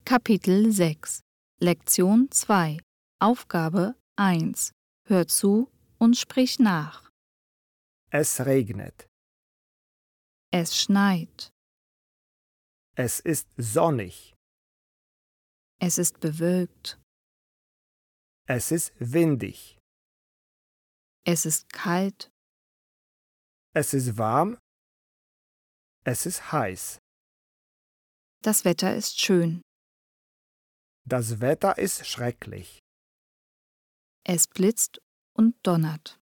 Kapitel 6 Lektion 2 Aufgabe 1 Hör zu und sprich nach. Es regnet. Es schneit. Es ist sonnig. Es ist bewölkt. Es ist windig. Es ist kalt. Es ist warm. Es ist heiß. Das Wetter ist schön. Das Wetter ist schrecklich. Es blitzt und donnert.